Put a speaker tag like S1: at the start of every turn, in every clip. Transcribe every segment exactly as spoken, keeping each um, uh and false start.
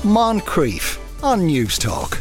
S1: Moncrief on News Talk.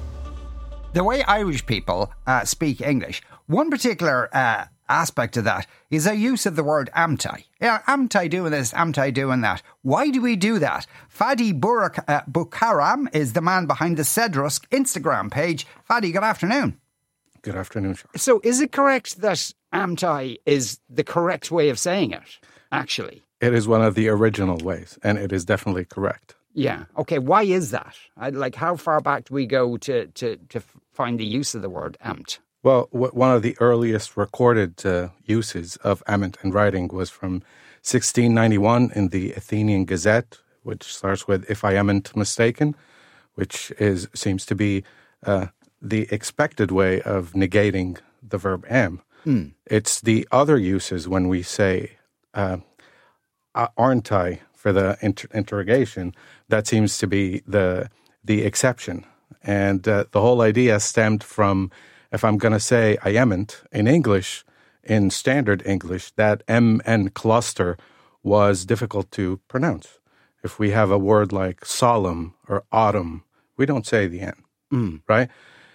S2: The way Irish people uh, speak English, one particular uh, aspect of that is their use of the word amtai. Yeah, amtai doing this, amtai doing that. Why do we do that? Fadi Burak, uh, Bukaram is the man behind the Cedrusk Instagram page. Fadi, good afternoon.
S3: Good afternoon, Sean.
S4: So is it correct that amtai is the correct way of saying it, actually?
S3: It is one of the original ways, and it is definitely correct.
S4: Yeah. Okay, why is that? I'd like, how far back do we go to, to, to find the use of the word amt?
S3: Well, w- one of the earliest recorded uh, uses of ament in writing was from sixteen ninety-one in the Athenian Gazette, which starts with "if I amn't mistaken," which is seems to be uh, the expected way of negating the verb am. Mm. It's the other uses when we say uh, "aren't I" for the inter- interrogation. That seems to be the the exception. And uh, the whole idea stemmed from, if I'm going to say I amn't in English, in standard English, that M N cluster was difficult to pronounce. If we have a word like solemn or autumn, we don't say the N, mm. right?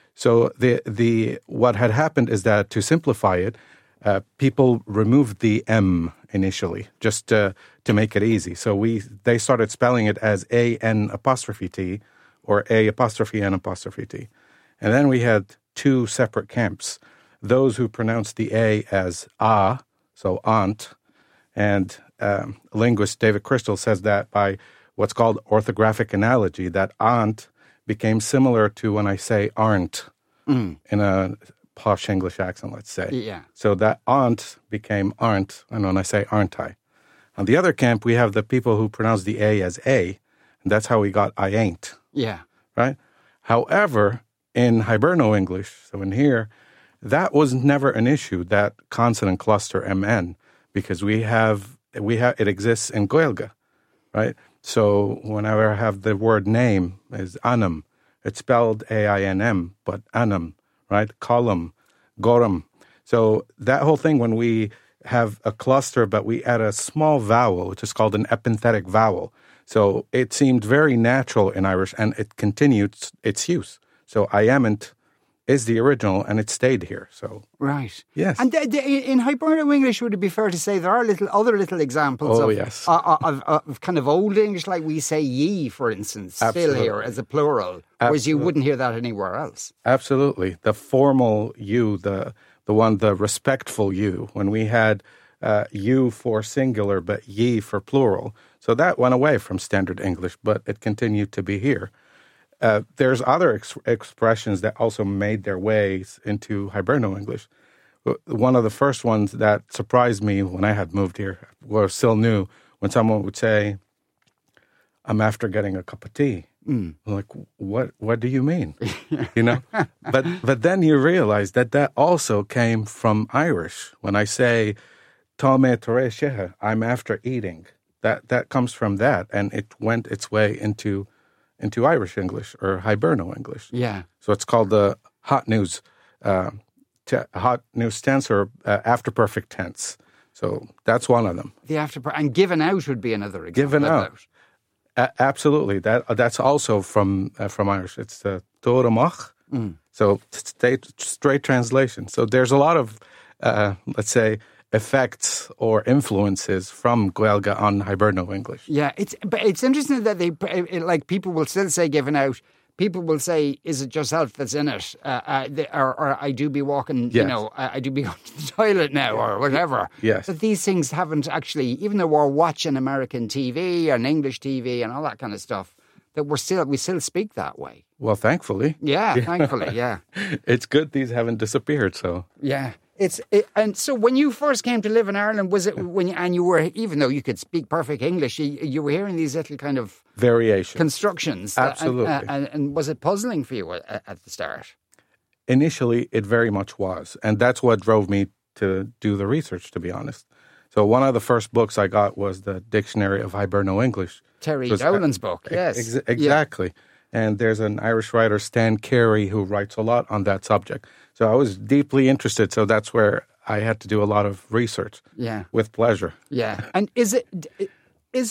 S3: So the the what had happened is that to simplify it, uh, people removed the M initially, just uh, to make it easy. So we they started spelling it as A N apostrophe T or A apostrophe N apostrophe T. And then we had two separate camps, those who pronounced the A as A, so aunt, and um, linguist David Crystal says that by what's called orthographic analogy, that aunt became similar to when I say aren't mm. in a posh English accent, let's say.
S4: Yeah.
S3: So that aunt became aren't, and when I say aren't I. On the other camp, we have the people who pronounce the A as A, and that's how we got I ain't.
S4: Yeah.
S3: Right? However, in Hiberno-English, so in here, that was never an issue, that consonant cluster M N, because we have, we have it exists in Gaeilge, right? So whenever I have the word name is Anam, it's spelled A I N M, but Anam, right? Column, Gorum. So that whole thing, when we have a cluster, but we add a small vowel, which is called an epenthetic vowel. So it seemed very natural in Irish, and it continued its use. So I amn't is the original, and it stayed here. So
S4: right,
S3: yes.
S4: And th- th- in Hiberno English, would it be fair to say there are little other little examples
S3: oh,
S4: of,
S3: yes.
S4: uh, of, of of kind of old English, like we say ye, for instance,
S3: Absolutely.
S4: still here as a plural, whereas
S3: Absolutely.
S4: you wouldn't hear that anywhere else.
S3: Absolutely, the formal you, the the one, the respectful you, when we had uh, you for singular but ye for plural. So that went away from standard English, but it continued to be here. Uh, there's other ex- expressions that also made their ways into Hiberno English. One of the first ones that surprised me when I had moved here, was still new, when someone would say, "I'm after getting a cup of tea." Mm. I'm like, what what do you mean? You know? But but then you realize that that also came from Irish. When I say, "Tá mé tar éis sithe," I'm after eating. That that comes from that, and it went its way into into Irish English or Hiberno English.
S4: Yeah.
S3: So it's called the hot news uh, t- hot news tense or uh, after perfect tense. So that's one of them.
S4: The after and given out would be another example.
S3: Given
S4: of
S3: out.
S4: that.
S3: A- absolutely. That that's also from uh, from Irish. It's the Toramach. Mm. So straight, straight translation. So there's a lot of uh, let's say effects or influences from Gaeilge on Hiberno English.
S4: Yeah, it's but it's interesting that they it, like people will still say given out. People will say, "Is it yourself that's in it?" Uh, uh, they, or, or "I do be walking,
S3: yes.
S4: you know, I, I do be going to the toilet now," or whatever.
S3: Yes.
S4: But these things haven't actually, even though we're watching American T V and English T V and all that kind of stuff, that we're still we still speak that way.
S3: Well, thankfully.
S4: Yeah, yeah. thankfully, yeah.
S3: It's good these haven't disappeared. So
S4: yeah. It's it, and so when you first came to live in Ireland, was it when you, and you were, even though you could speak perfect English, you, you were hearing these little kind of
S3: variations,
S4: constructions.
S3: Absolutely.
S4: That, and, and, and was it puzzling for you at, at the start?
S3: Initially, it very much was, and that's what drove me to do the research. To be honest, so one of the first books I got was the Dictionary of Hiberno English,
S4: Terry
S3: was,
S4: Dolan's book. Yes,
S3: ex- exactly. Yeah. And there's an Irish writer, Stan Carey, who writes a lot on that subject. So I was deeply interested. So that's where I had to do a lot of research.
S4: Yeah.
S3: With pleasure.
S4: Yeah. And is it is it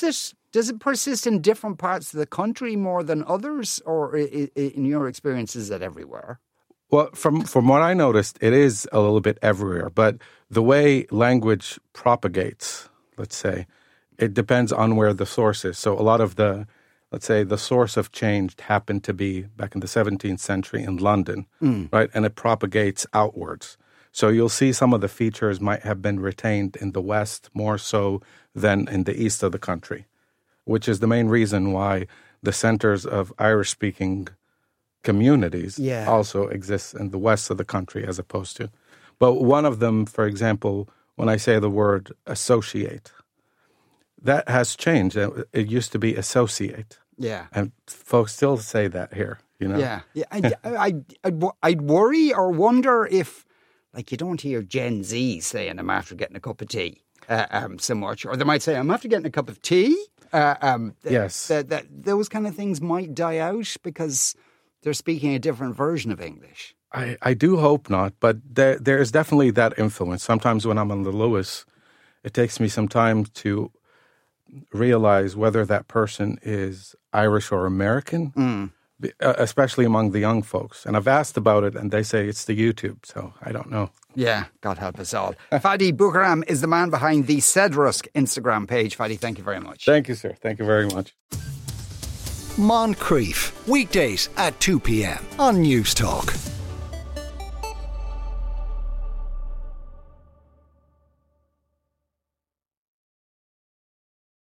S4: Does it persist in different parts of the country more than others, or i- i- in your experience, is it everywhere?
S3: Well, from from what I noticed, it is a little bit everywhere. But the way language propagates, let's say, it depends on where the source is. So a lot of the, let's say, the source of change happened to be back in the seventeenth century in London, mm. right? And it propagates outwards. So you'll see some of the features might have been retained in the West more so than in the east of the country, which is the main reason why the centers of Irish-speaking communities
S4: yeah.
S3: also exist in the west of the country as opposed to. But one of them, for example, when I say the word associate, that has changed. It used to be associate.
S4: Yeah.
S3: And folks still say that here, you know?
S4: Yeah. yeah. I, I, I'd, I'd worry or wonder if, like, you don't hear Gen Z saying, I'm after getting a cup of tea uh, um, so much. Or they might say, I'm after getting a cup of tea. Uh, um, th-
S3: yes.
S4: That, that those kind of things might die out because they're speaking a different version of English.
S3: I, I do hope not, but there there is definitely that influence. Sometimes when I'm on the Lewis, it takes me some time to realize whether that person is Irish or American, mm. especially among the young folks. And I've asked about it, and they say it's the YouTube, so I don't know.
S4: Yeah, God help us all. Fadi Bukaram is the man behind the Cedrusk Instagram page. Fadi, thank you very much.
S3: Thank you, sir. Thank you very much.
S1: Moncrief, weekdays at two p.m. on News Talk.